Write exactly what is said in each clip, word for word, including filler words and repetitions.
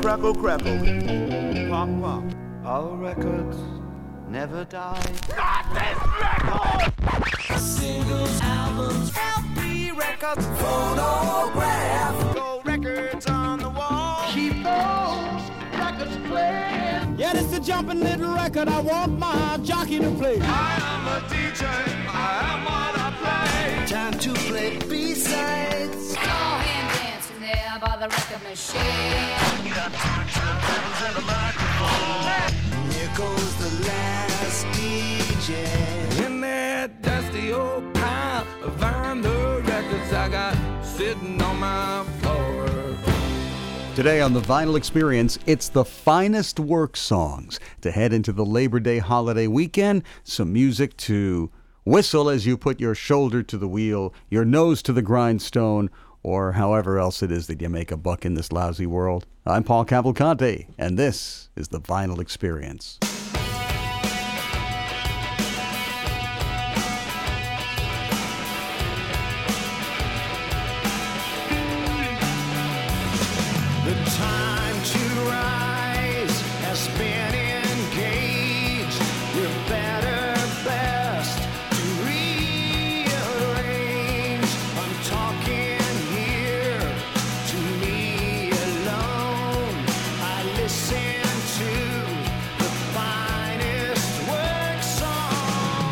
crackle, crackle. Pop, pop. All records never die. Not this record! Singles, albums, L P records, phonograph, gold records on the wall. keep those records playing. Yeah, this the jumping little record I want my jockey to play. I am a D J, I am what I play. Time to play B-sides. Go hand dancing there by the record machine. Got two turntables and a microphone. Here goes the last D J. In that dusty old pile of vinyl records I got sitting on my floor. Today on the Vinyl Experience, it's the finest work songs to head into the Labor Day holiday weekend. Some music to whistle as you put your shoulder to the wheel, your nose to the grindstone, or however else it is that you make a buck in this lousy world. I'm Paul Cavalcante, and this is the Vinyl Experience. The time to rise has been engaged. Your better best to rearrange. I'm talking here to me alone. I listen to the finest work song.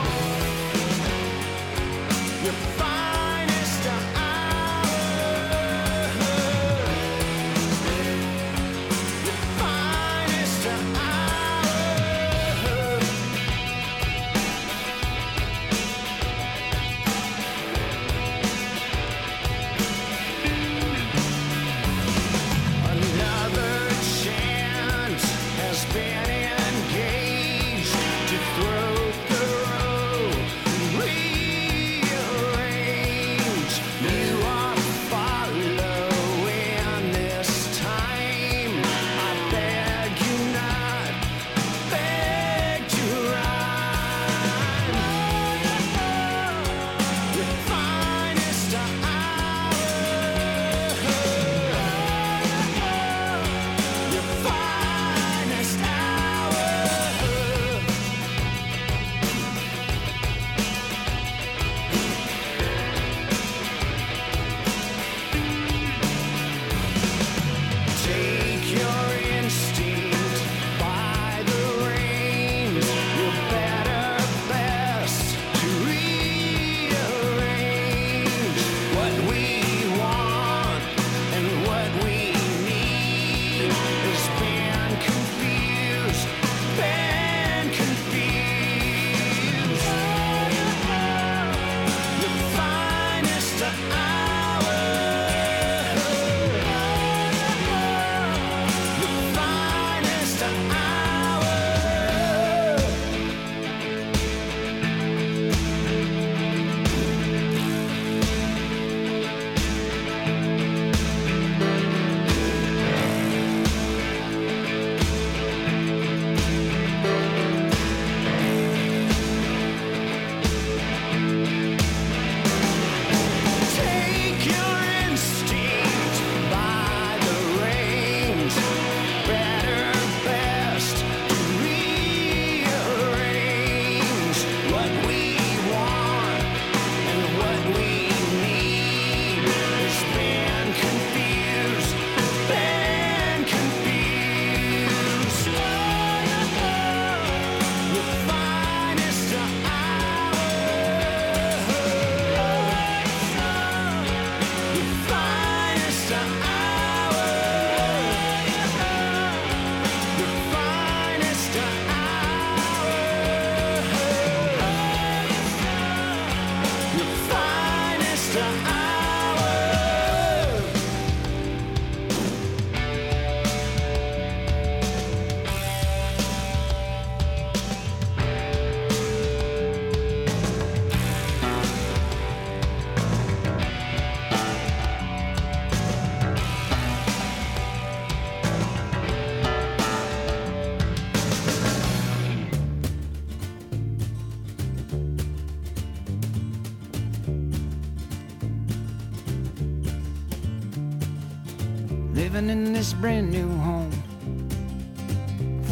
Your finest hour. Finest hour. Another chance has been engaged to throw the road, rearrange. You are following this time. I beg you not, beg to rhyme. Your finest hour. Your finest hour. Take your instinct by the reins. Your better best to rearrange what we want and what we need has been confused, been confused. Your finest hour. The finest hour. Take your instinct by the reins. Better best to rearrange what we want and what we need has been confused, been confused. Your finest hour. Your finest hour. Your finest hour. Your finest hour. Living in this brand new home,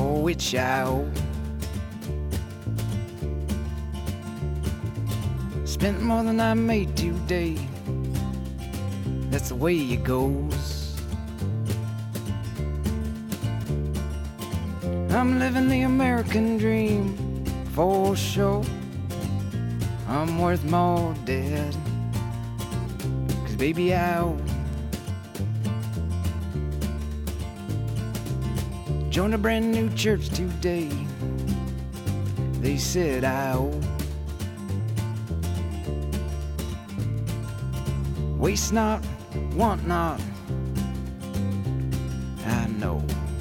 for which I owe. Spent more than I made today. That's the way it goes. I'm living the American dream for sure. I'm worth more dead, 'cause baby I owe. Joined a brand new church today. They said I owe. Waste not, want not, I know.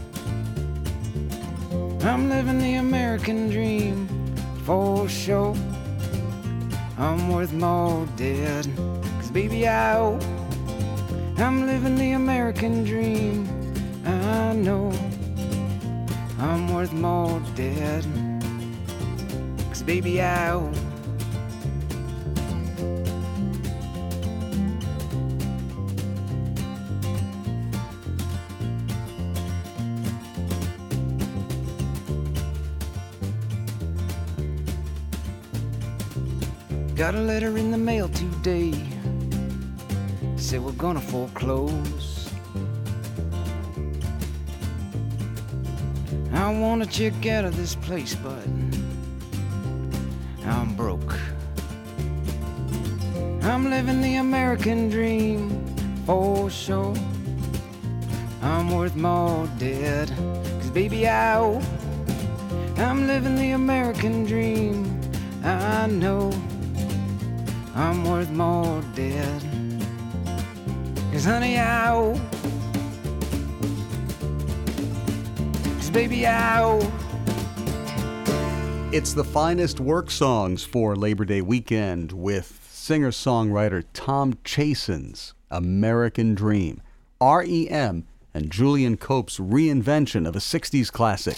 I'm living the American dream for sure. I'm worth more dead, 'cause baby I owe. I'm living the American dream, I know. I'm worth more dead, 'cause baby I owe. Got a letter in the mail today. Said we're gonna foreclose. I wanna check out of this place, but I'm broke. I'm living the American dream for sure. I'm worth more dead, 'cause baby I owe. I'm living the American dream, I know. I'm worth more dead, 'cause honey I owe. 'Cause baby I owe. It's the finest work songs for Labor Day weekend with singer-songwriter Tom Chason's American Dream. R E M and Julian Cope's reinvention of a sixties classic.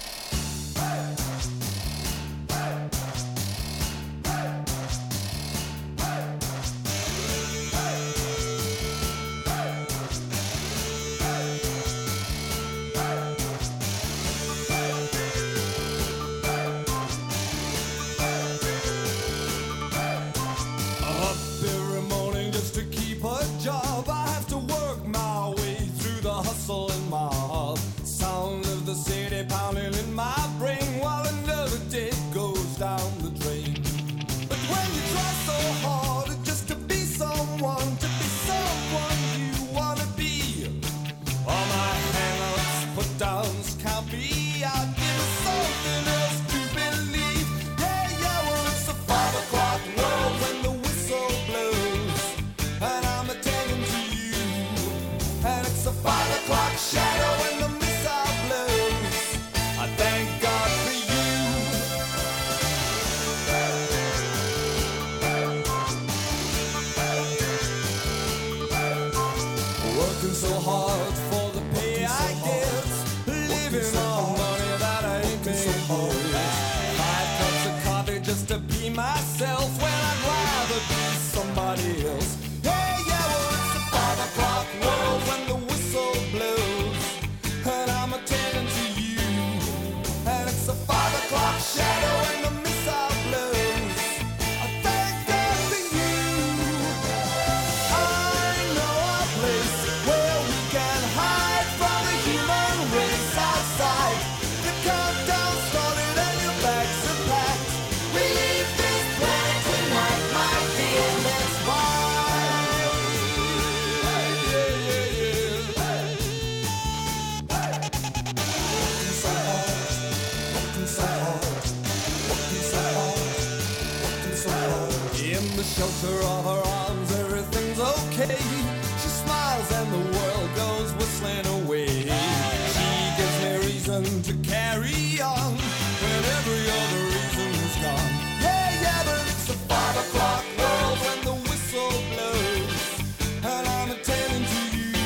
Shelter of her arms, everything's okay. She smiles and the world goes whistling away. She gives me reason to carry on when every other reason is gone. Yeah, yeah, but it's a five o'clock world when the whistle blows, and I'm attending to you.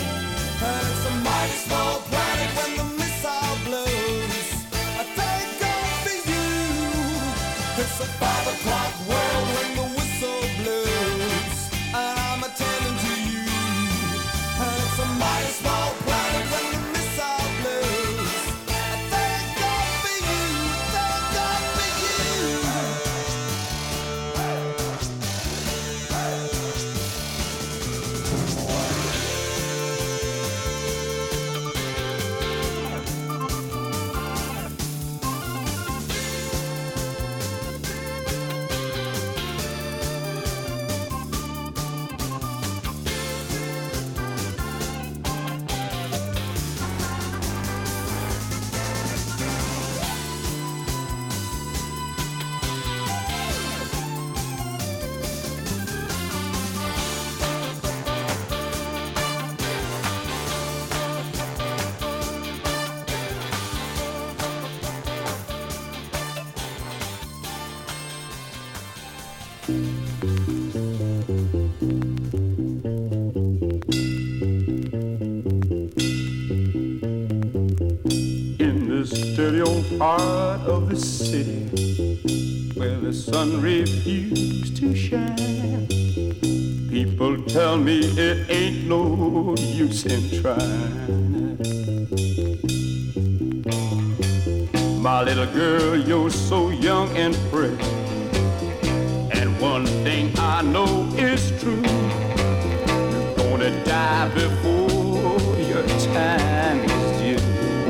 And it's a mighty small planet when the missile blows. I thank God for you. It's a five o'clock world when the whistle blows, and I'm attending to you. And it's a mighty small planet when the missile blows. I thank In this dirty old part of the city where the sun refused to shine, people tell me it ain't no use in trying. My little girl, you're so young and pretty, and one thing I know is true, you're gonna die before your time is due.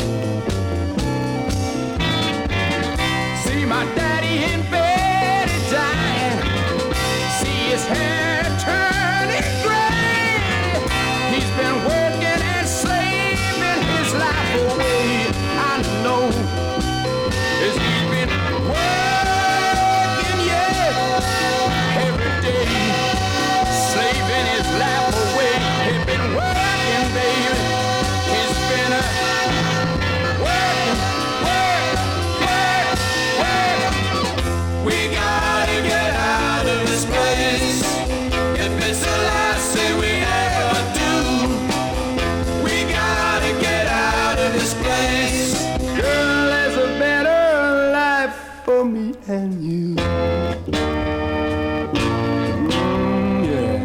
See my daddy in bed is dying, see his hair turning gray. He's been working and slaving his life away. I know as he's been working, yeah, every day, slaving his life away. He's been working, baby. He's been uh, working, work, work, work. We gotta get out of this place. If it's the last thing we ever do, we gotta get out of this place. Girl, there's a better life for me and you. Mm, yeah.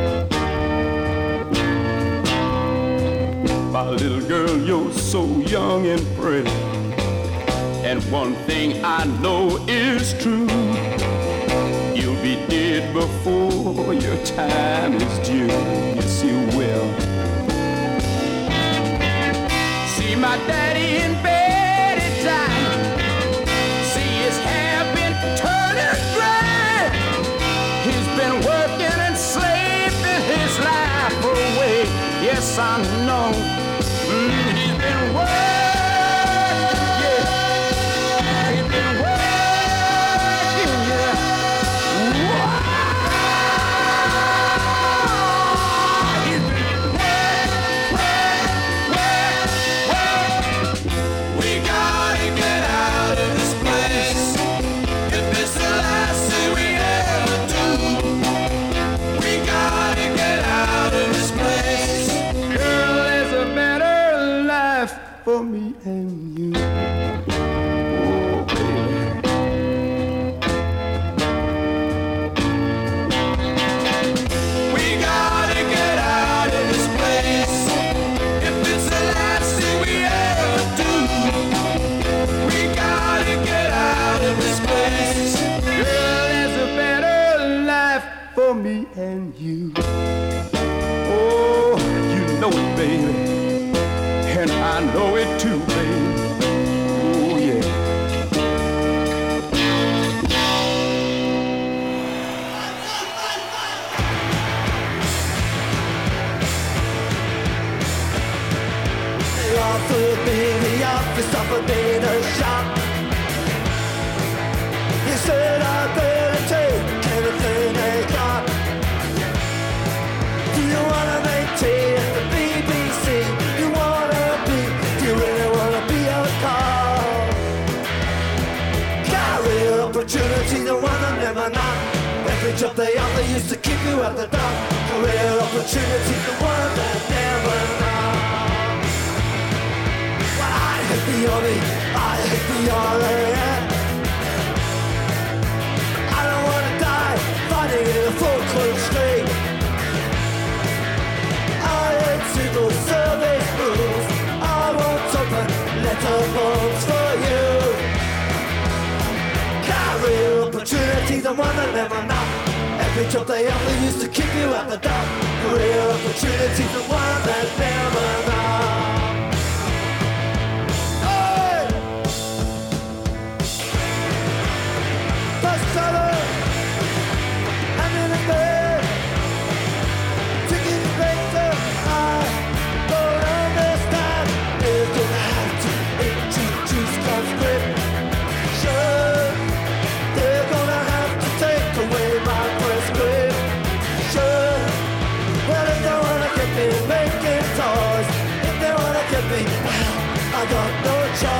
My little girl, you're so young and pretty, and one thing I know is true, you'll be dead before your time is due. Yes, you will. See my daddy in bed at time, see his hair been turning gray. He's been working and slaving his life away. Yes, I know. Mm, he's been working, yeah. He's been working, yeah. Wow. He's been working, work, work, work. We gotta get out of this place. If it's the last thing we ever do, we gotta get out of this place. Girl, there's a better life for me and you. Oh, baby. We gotta get out of this place. If it's the last thing we ever do, we gotta get out of this place. Girl, there's a better life for me and you. Oh, you know it, baby, and I know it too, baby. Oh, yeah. They offered me the office of a data shop. He said I better take anything they got. Do you wanna maintain the B B C? You wanna be, do you really wanna be a call? Career opportunity, the one I never knock. Every job they offer used to keep you at the dock. Career opportunity, the one that never knock. Well, I hate the army, I hate the R A F. I don't wanna die fighting in a full clothes street. I hate civil service rules. I won't open letterbox for you. Career opportunity, the one that never knock. Every job they offer used to keep you at the dock. Career opportunity, the one that never knock. Hey! Bus driver, I'm in the bed. Ticket inspector, I don't understand. They're gonna have to introduce conscription. They're gonna have to take away my prescription. Well, if they wanna get me making toys, if they wanna get me, well, I got no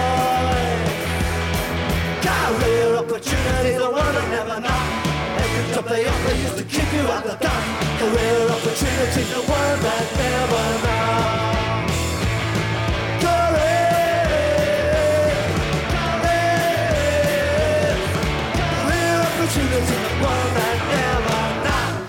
choice. Career opportunity, the one I never knock. Every up the up, they used to kick you out the dump. Career opportunity, the one that never knows. Career, career, career opportunity, the one that never knows.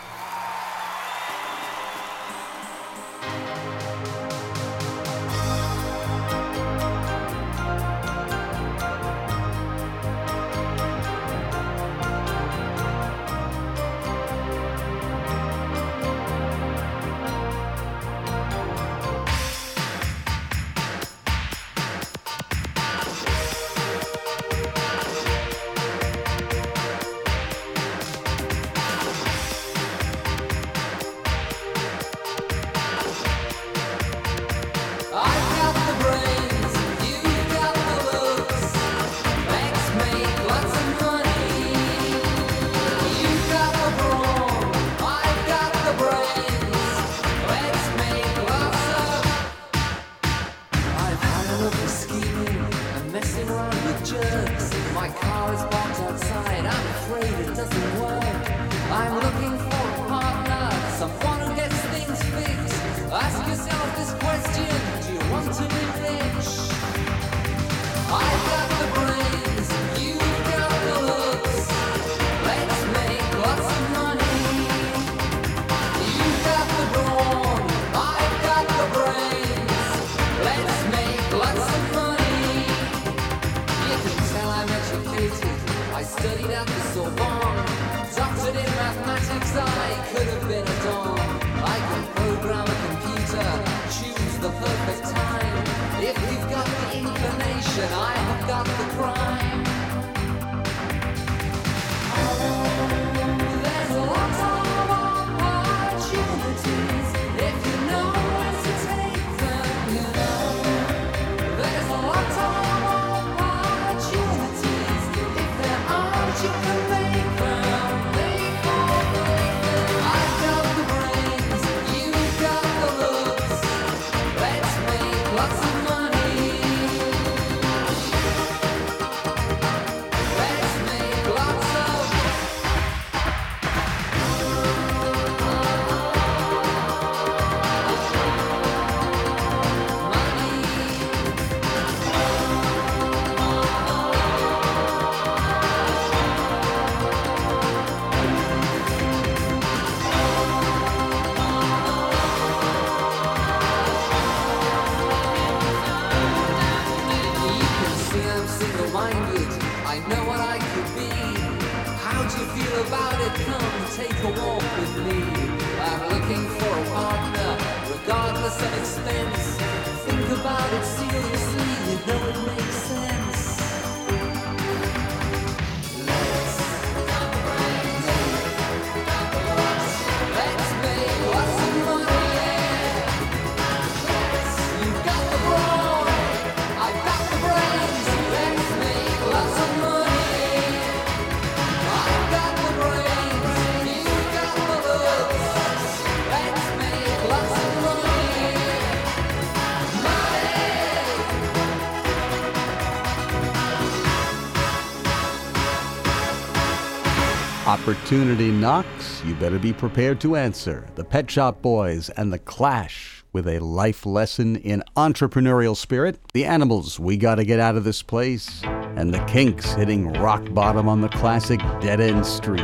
Opportunity knocks, you better be prepared to answer. The Pet Shop Boys and The Clash with a life lesson in entrepreneurial spirit. The Animals, We Gotta Get Out of This Place. And The Kinks hitting rock bottom on the classic Dead End Street.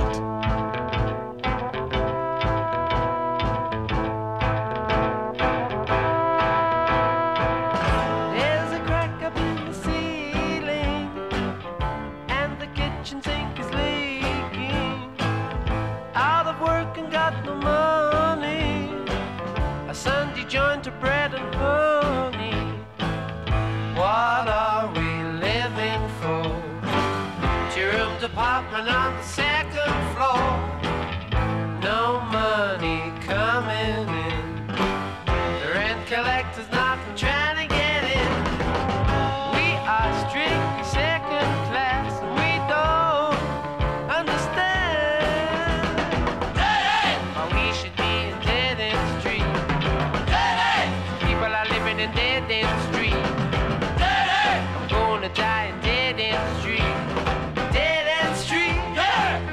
Apartment on the second floor. No money coming in. The rent collector's not trying to get in. We are strictly second class and we don't understand why we should be in Dead End Street. People are living in Dead End Street. I'm gonna die in Dead End Street. Dead End Street. Yeah.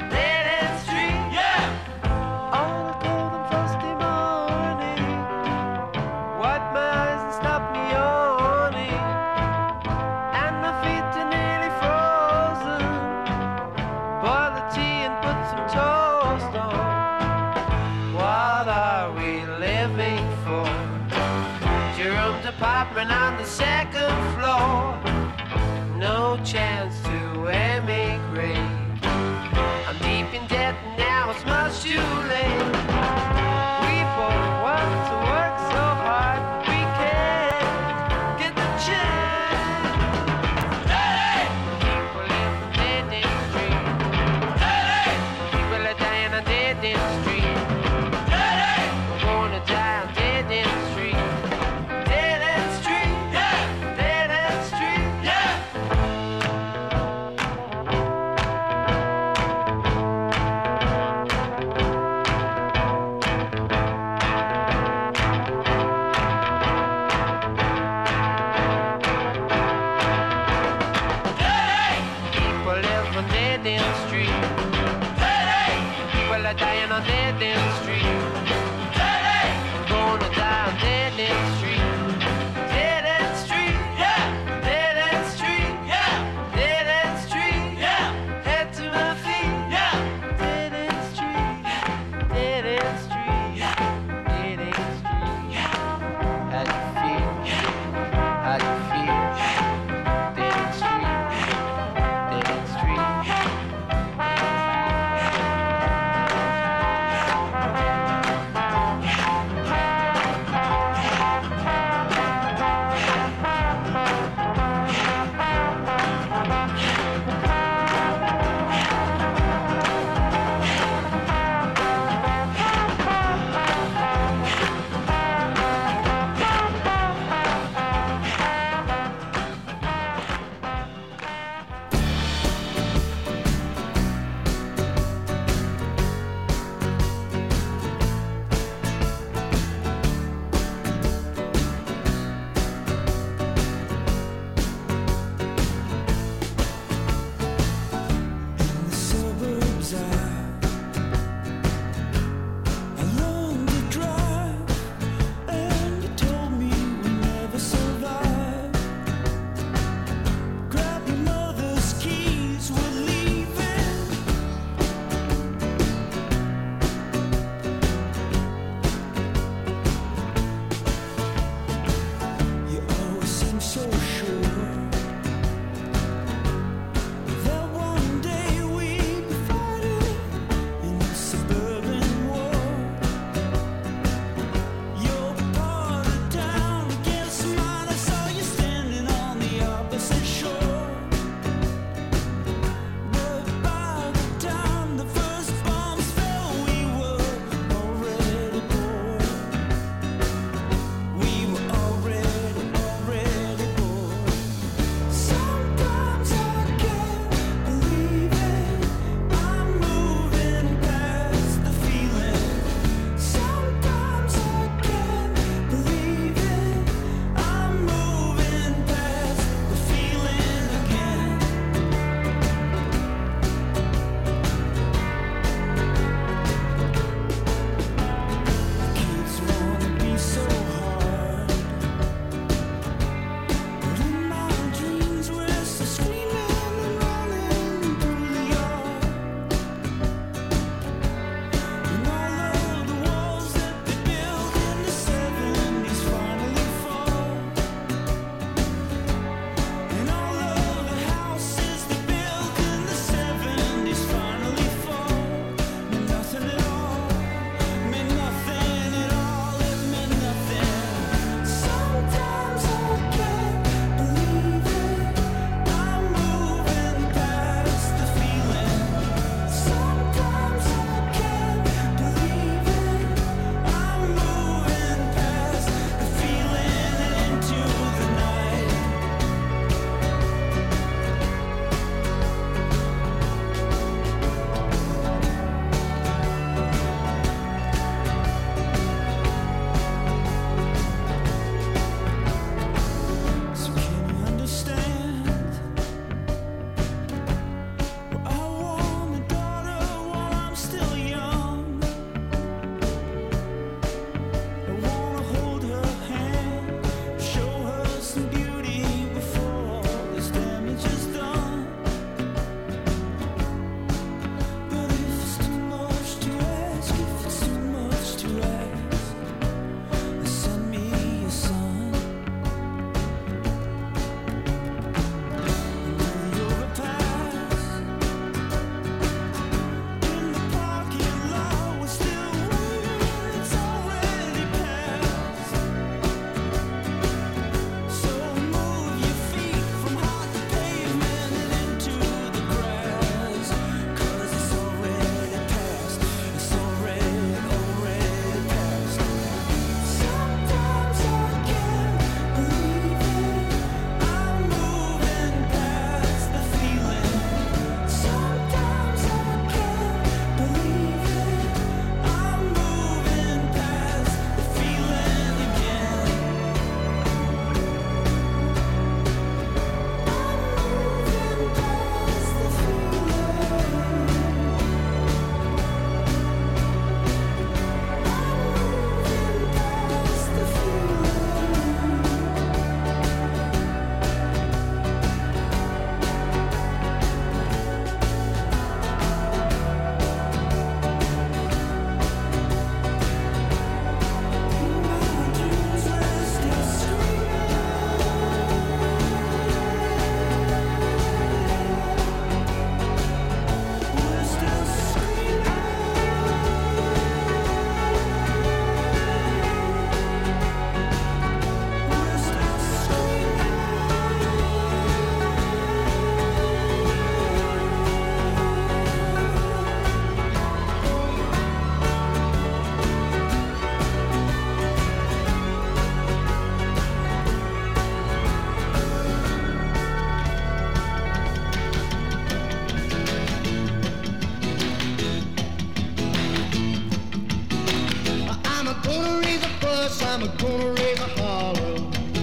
I'm gonna raise a holler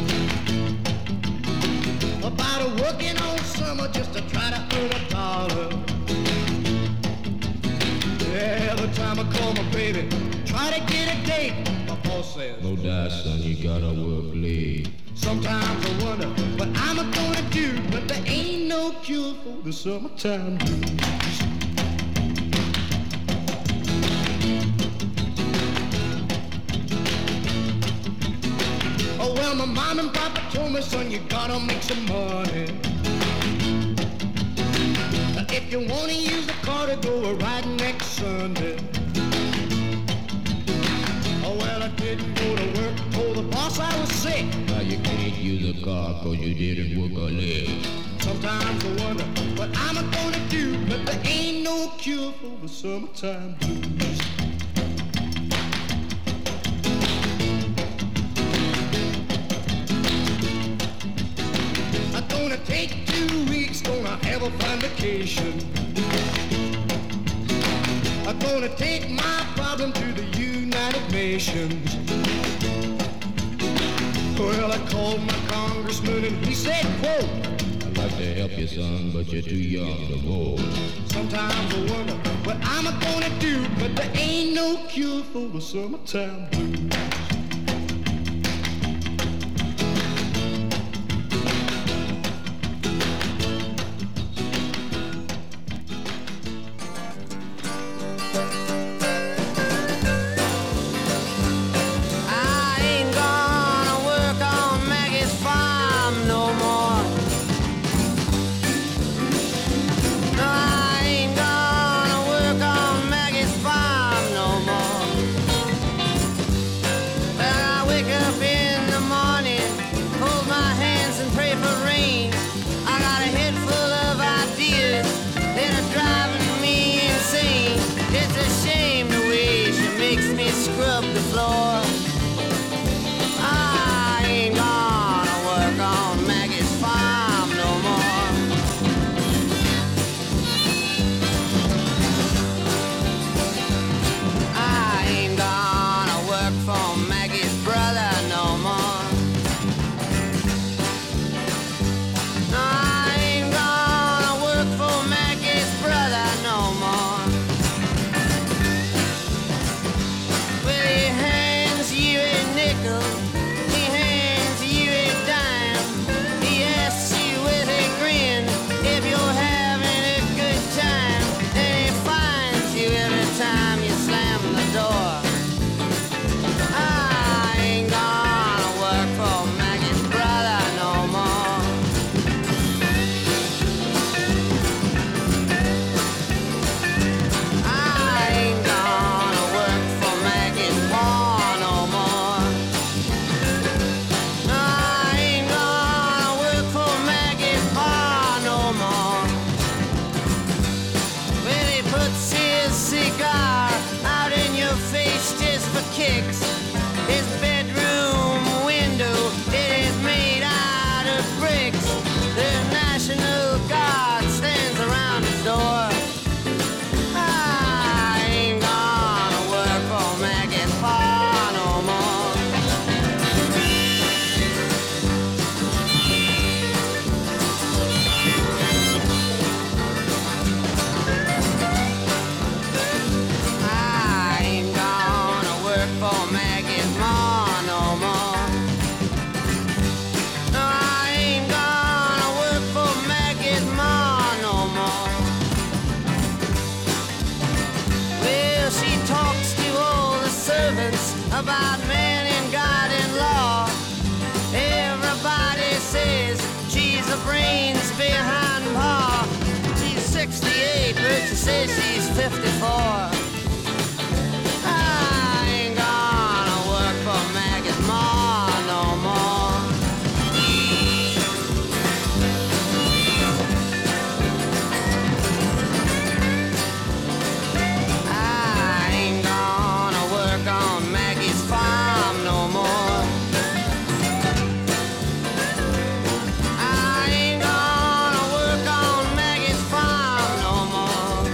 about a working all summer just to try to earn a dollar. Every time I call my baby, try to get a date, my boss says, no doubt, son, you gotta work late. Sometimes I wonder what I'm gonna do, but there ain't no cure for the summertime blues. Oh, well, my mom and papa told me, son, you gotta make some money. If you wanna use the car to go a ride next Sunday. Oh, well, I didn't go to work, told the boss I was sick. Now you can't use a car cause you didn't work a leg. Sometimes I wonder what I'm gonna do, but there ain't no cure for the summertime blues. I'm gonna take two weeks, gonna have a fine vacation. I'm gonna take my problem to the United Nations. Well, I called my congressman and he said, quote, I'd like to help you, son, but you're too young to vote. Sometimes I wonder what I'm gonna do, but there ain't no cure for the summertime blues. About man and God and law. Everybody says she's the brains behind Pa. She's sixty-eight, but she says she's fifty-four. I ain't gonna work for Maggie's Ma no more. I ain't gonna work on Maggie's farm no more. I ain't gonna work on Maggie's farm no more.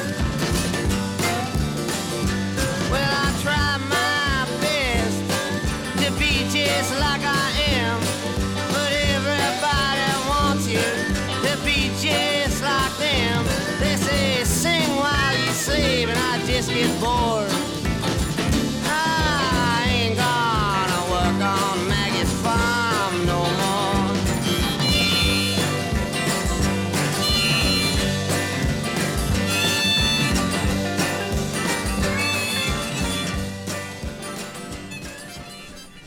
Well, I try my best to be just like I am, but everybody wants you to be just like them. They say sing while you sleep, and I just get bored. I ain't gonna work on Maggie's farm no more.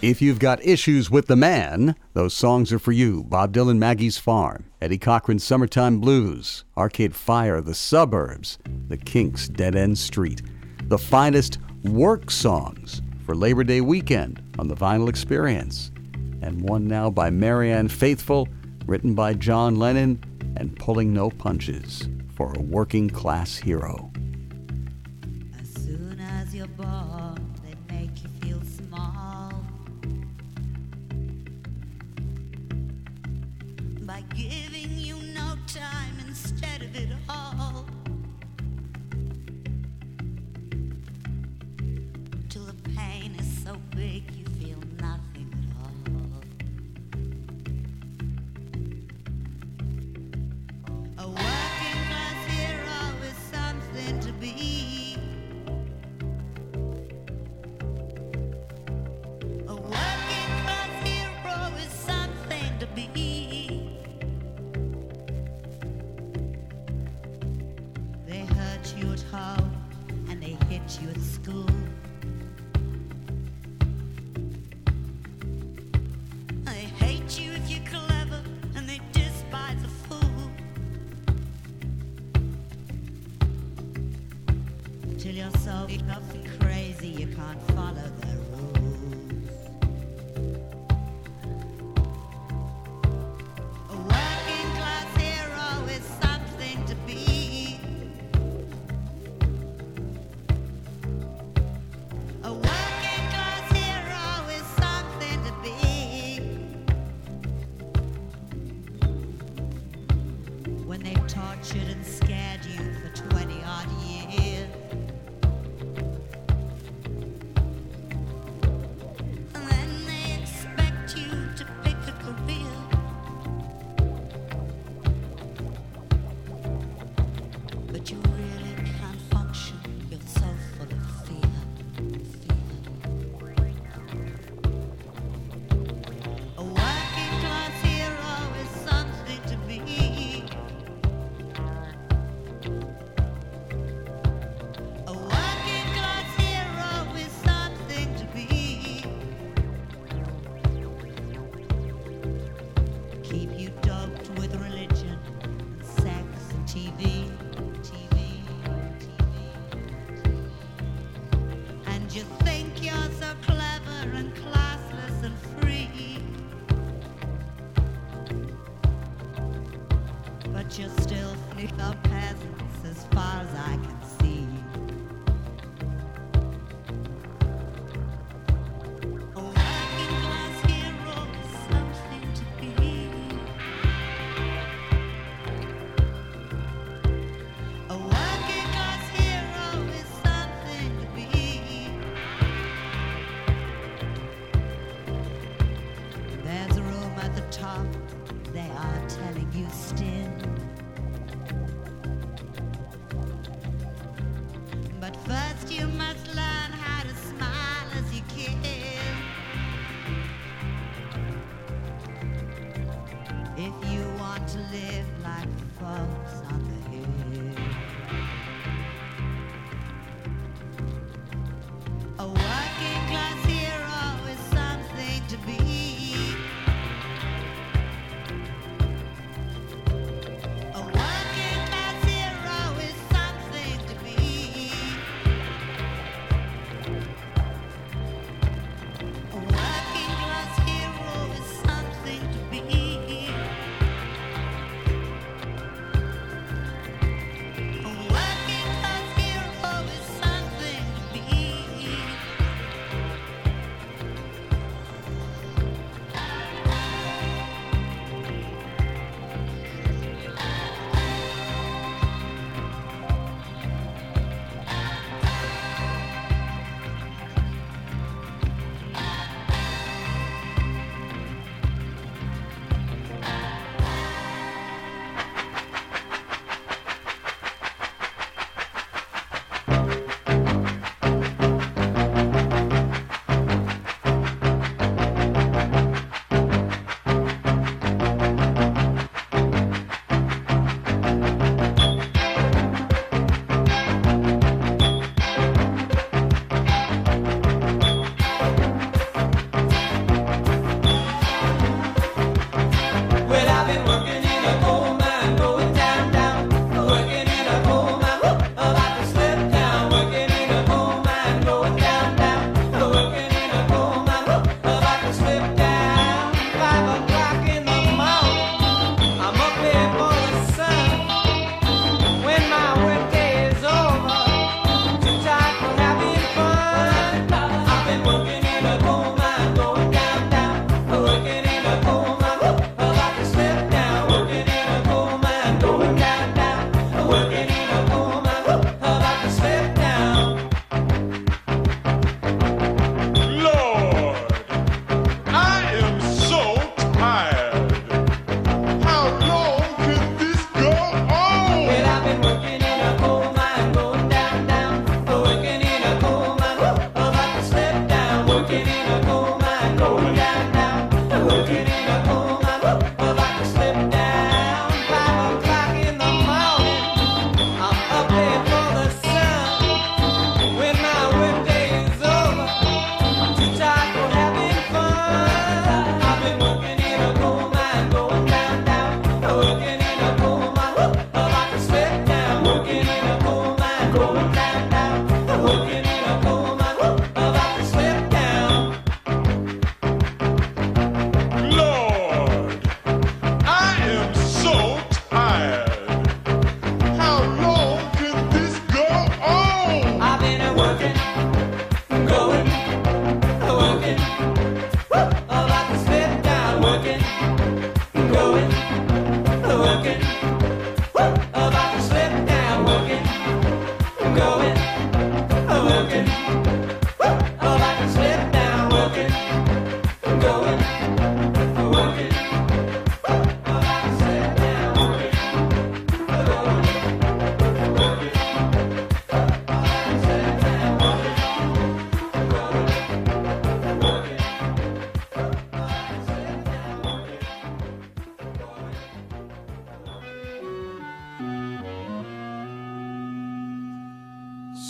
If you've got issues with the man, those songs are for you. Bob Dylan, Maggie's Farm, Eddie Cochran's Summertime Blues, Arcade Fire, The Suburbs, The Kinks, Dead End Street. The finest work songs for Labor Day weekend on the Vinyl Experience. And one now by Marianne Faithfull, written by John Lennon, and Pulling No Punches for a working class hero. As soon as you're born, they make you feel small by giving you no time instead of it all, till the pain is so big you feel nothing at all. A working class hero is something to be. A working class hero is something to be. They hurt you at home and they hit you at school. They hate you if you're clever and they despise a fool. Till you're so up and crazy you can't follow their rules. A working class hero is something to be. A working class hero is something to be. When they've tortured and scared you for twenty odd years, and then they expect you to pick a career. But you really can't function, you're so full of fear. A working class hero is something to be. A working class hero is something to be. Keep you doped with religion, and sex, and T V, T V, T V. And you think you're so clever and classless and free, but you're still the peasants as far as I can see. A working class hero is something to be. A working class hero is something to be. There's a room at the top, they are telling you still. But first you must learn how to smile as you kiss. If you want to live like the folks on the hill. A working class hero is something to be. A working class hero is something to be. A working class hero is something to be.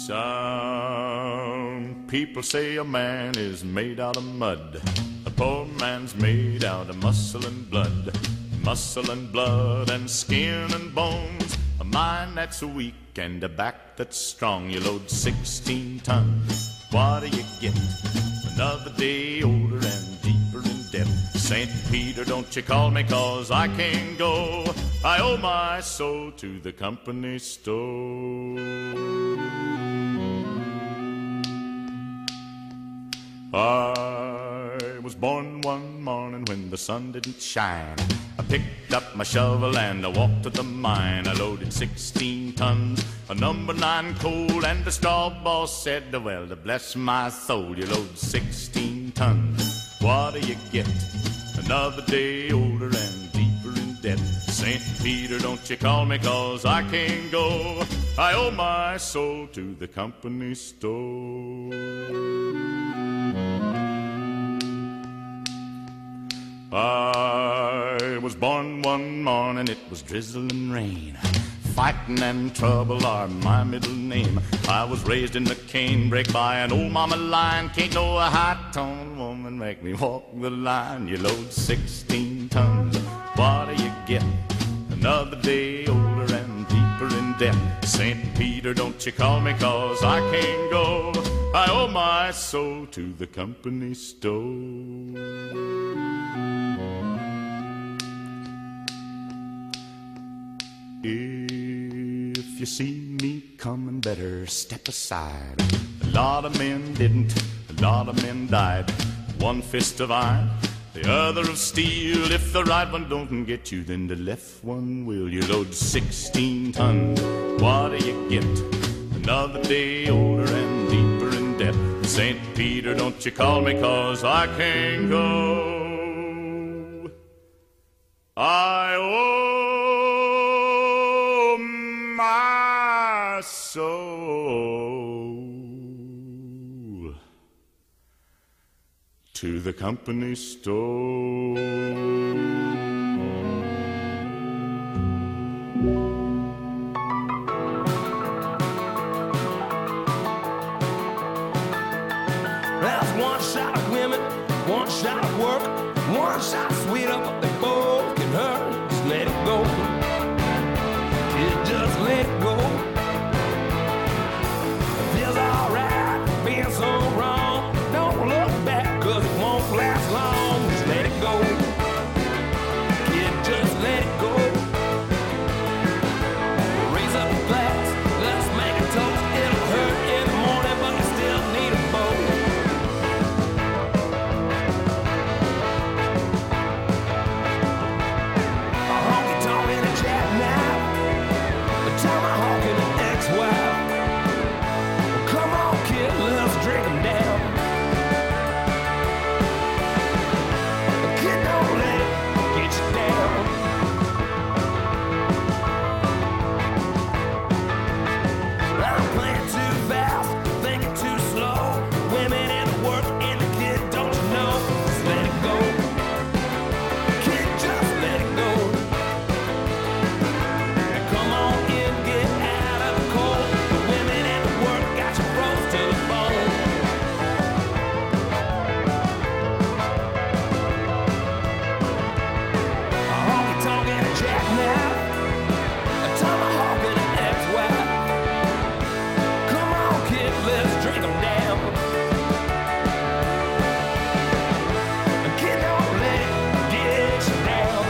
Some people say a man is made out of mud. A poor man's made out of muscle and blood. Muscle and blood and skin and bones. A mind that's weak and a back that's strong. You load sixteen tons. What do you get? Another day older and deeper in debt. Saint Peter, don't you call me, cause I can't go. I owe my soul to the company store. I was born one morning when the sun didn't shine. I picked up my shovel and I walked to the mine. I loaded sixteen tons of number nine coal, and the straw boss said, well, to bless my soul, you load sixteen tons. What do you get? Another day older and deeper in debt. Saint Peter, don't you call me, cause I can't go. I owe my soul to the company store. I was born one morning, it was drizzling rain. Fighting and trouble are my middle name. I was raised in the canebrake by an old mama lion. Can't no high-toned woman make me walk the line. You load sixteen tons, what do you get? Another day older and deeper in debt. Saint Peter, don't you call me, cause I can't go. I owe my soul to the company store. If you see me coming, better step aside. A lot of men didn't, a lot of men died. One fist of iron, the other of steel. If the right one don't get you, then the left one will. You load sixteen tons, what do you get? Another day older and deeper in debt. Saint Peter, don't you call me, cause I can't go. I owe my soul to the company store. That's one shot of women, one shot of work, one shot of sweet up, but they both can hurt. Just let it go. Just let it go. It feels alright being so wrong. Don't look back, cause it won't last long. Just let it go. Kid, just let it go. Raise up your glass, let's make a toast. It'll hurt in the morning, but you still need a bowl. A honky-tonk and a jackknife, tomahawk and an ex-wife. Well, come on, kid, let's drink 'em down. Kid, don't let it get you down. I'm playing too fast, thinking too slow. Women in the work and the kid, don't you know? Just let it go. Kid, just let it go. Come on in, get out of the cold. The women in the work got you froze to the bone. A honky-tonk and a jackknife, a tomahawk and an ex-wife. Come on, kid, let's drink 'em down. Kid, don't let it get you down.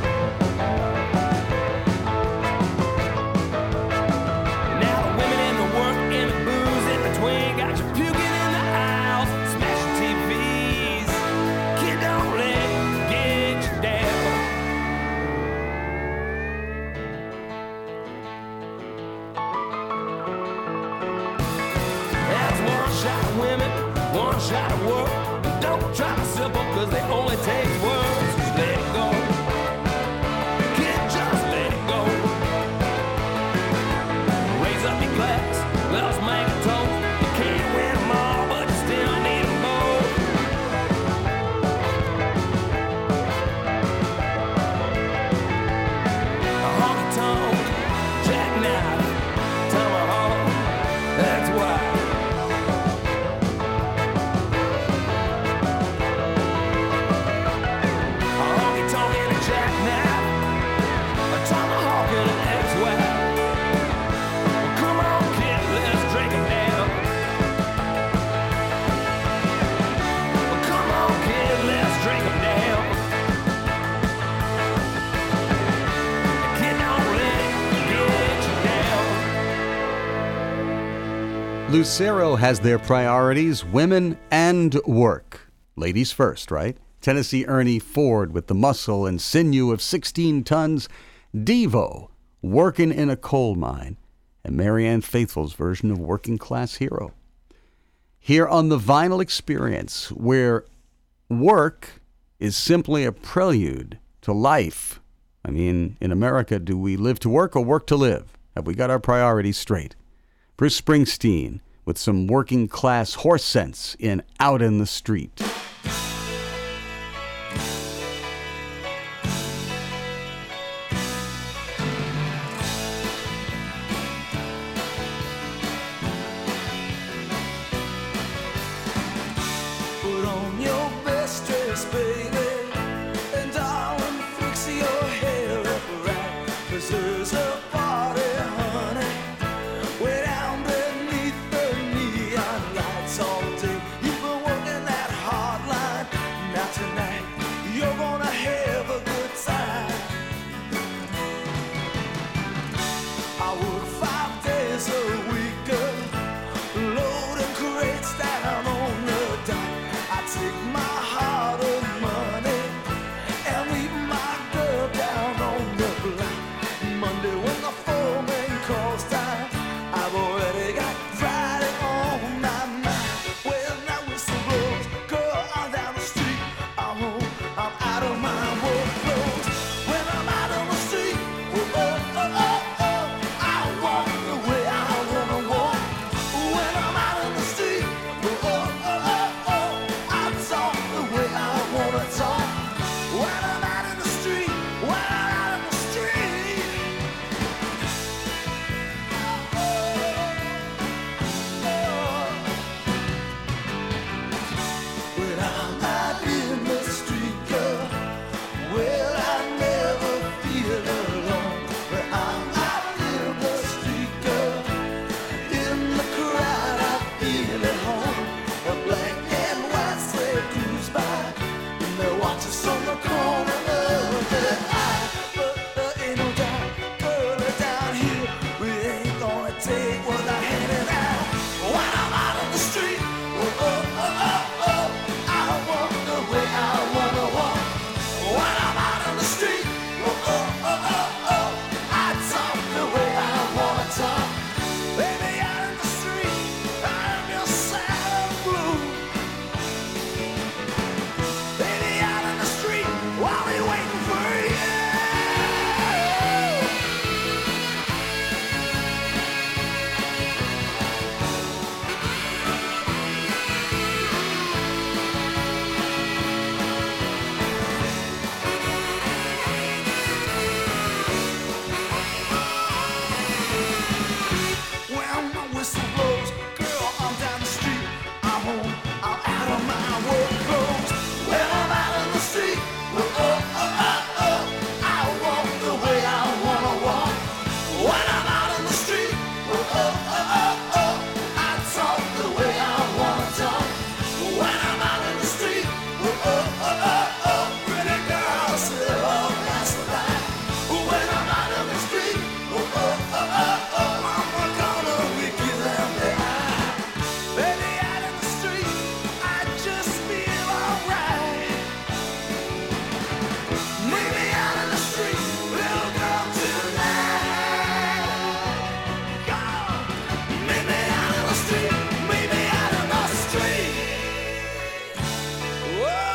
Now the women in the work and the booze in between got you puking in the aisles, smashing T Vs. Kid, don't let it get you down. That's one shot of women, one shot of work. Don't try to simple, cause they only take words. Just let it go. Kid, just let it go. Raise up your glass, let's make a toast. You can't win 'em all, but you still need 'em both. A honky-tonk, jackknife, tomahawk, that's what Lucero has their priorities, women and work. Ladies first, right? Tennessee Ernie Ford with the muscle and sinew of sixteen tons. Devo, working in a coal mine. And Marianne Faithfull's version of Working Class Hero. Here on the Vinyl Experience, where work is simply a prelude to life. I mean, in America, do we live to work or work to live? Have we got our priorities straight? Bruce Springsteen with some working class horse sense in Out in the Street. Put on your best dress, baby, and darling, fix your hair up right, 'cause there's a party, honey, way down beneath the neon lights all day. You've been working that hard line. Now tonight, you're gonna have a good time. I work five days a week, uh, loading crates down on the dock. I take my hard-earned money and leave my girl down on the block. Monday when the foreman calls time, I've already got Friday on my mind. When that whistle blows, girl, I'm down the street. I'm home, I'm out of my work clothes. When I'm out on the street, oh, oh, oh, oh, oh, I walk the way I wanna walk. When I'm out on the street, oh, oh, oh, oh, oh, I talk the way I wanna talk. When I'm out in the street, when I'm out in the street. When I'm out in the street, girl, well, I never feel alone. When I'm out in the street, girl, in the crowd I feel at home. A black and white slave cruise by, and they watch us on the corner of their eye. But there ain't no doubt, girl, down here, we ain't gonna take what I handed out. When I'm out in the street, oh, oh, oh, oh, oh, I walk the way I wanna walk. When I'm out in the street, oh, oh, oh, oh, oh, I talk the way I wanna talk. Baby, out in the street, I'm your sad and blue. Baby, out in the street, while we waiting for you. When my whistle blows, girl, I'm down the street. I'm home, I'm out of my work clothes. When I'm out in the street, oh, oh, oh, oh, oh, I walk the way I wanna walk. When I'm out in the street, oh, oh, oh, oh, oh, I talk the way I wanna talk. When I'm out in the street, oh, oh, oh, oh, oh, pretty girls, they're all passing by. When I'm out in the street, oh, oh, oh, oh, oh, I'm gonna wink you them the eye. Baby, out in the street, I just feel alright. Meet me out in the street, little girl, tonight. Go, meet me out in the street, meet me out in the street. Whoa.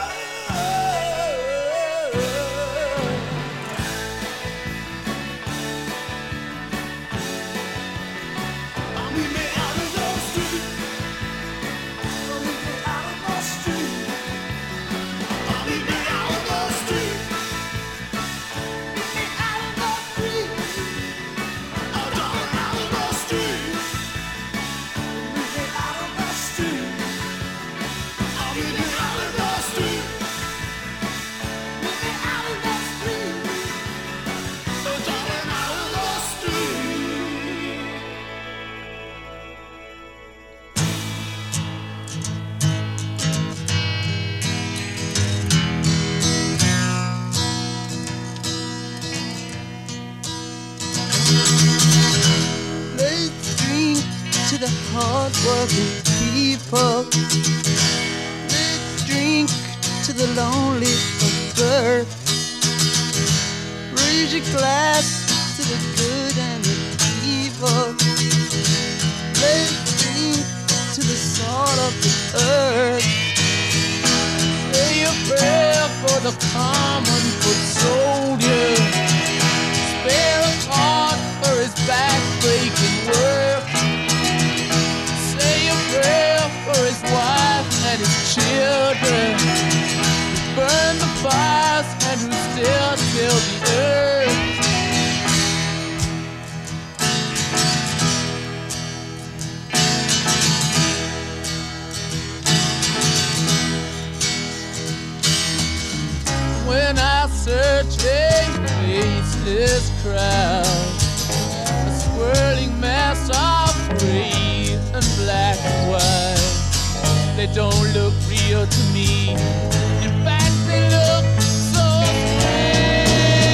Meet me out in the street. Meet me out in the street. Meet me out in the street. Meet me out in the street. Oh, darling, out in the street. Meet me out in the street. Oh, meet me out in the street. Meet me out in the street. Oh, darling, out in the street. Let's drink to to the hard-working people. Let's drink to the lonely of birth. Raise your glass to the good and the evil. Let's drink to the salt of the earth. Say a prayer for the common foot soldier. Spare a heart for his back-breaking work. Say a prayer for his wife and his children. Who burn the fires and who still till the earth. When I search a faceless crowd, a swirling mass of gray and black and white, they don't look real to me. In fact, they look so strange.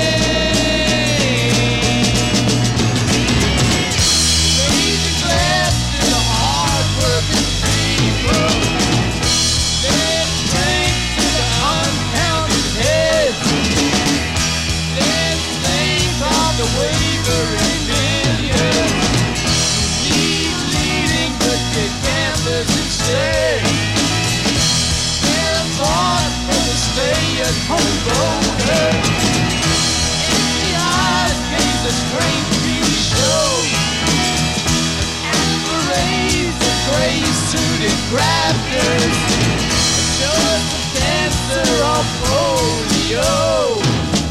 Raise your glass to the hard-working people. Let's drink to the uncounted heads. Let's think of the wavering millions who need leading but get canvas instead. Their thought for the stay-at-home voter. Empty eyes gaze a strange beauty show. And parades of gray-suited grafters. Just the cancer of polio.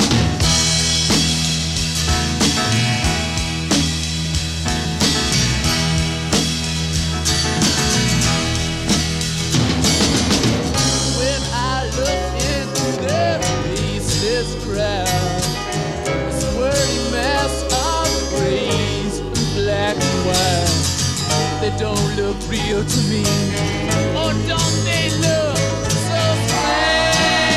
When I look into their faceless crowd, a swirling mass of grays and black and white, they don't look real to me. Or don't they look so strange?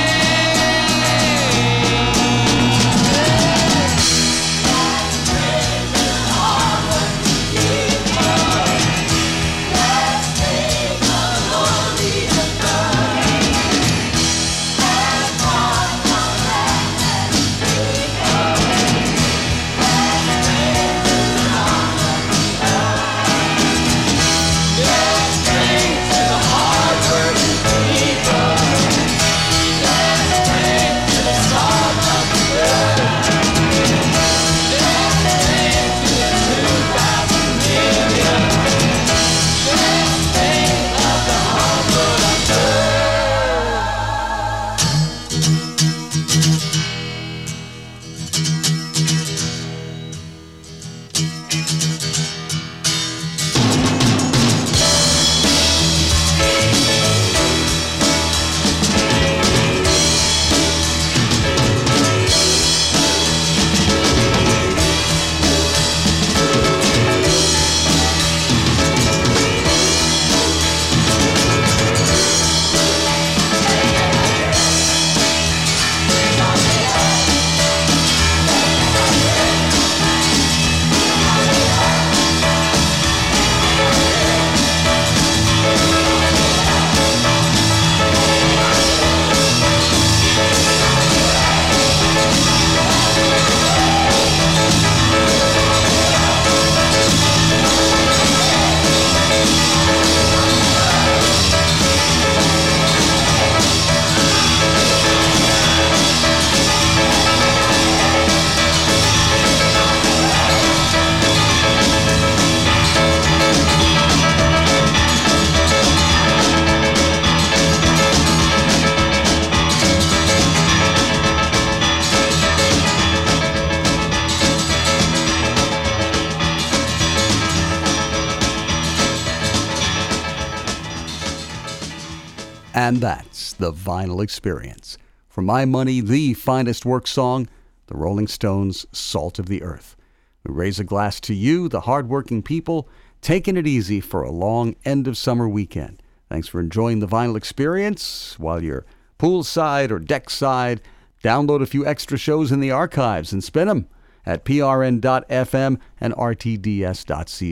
And that's the Vinyl Experience. For my money, the finest work song, the Rolling Stones' Salt of the Earth. We raise a glass to you, the hardworking people, taking it easy for a long end-of-summer weekend. Thanks for enjoying the Vinyl Experience while you're poolside or deckside. Download a few extra shows in the archives and spin them at p r n dot f m and r t d s dot c a.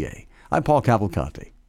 I'm Paul Cavalcanti.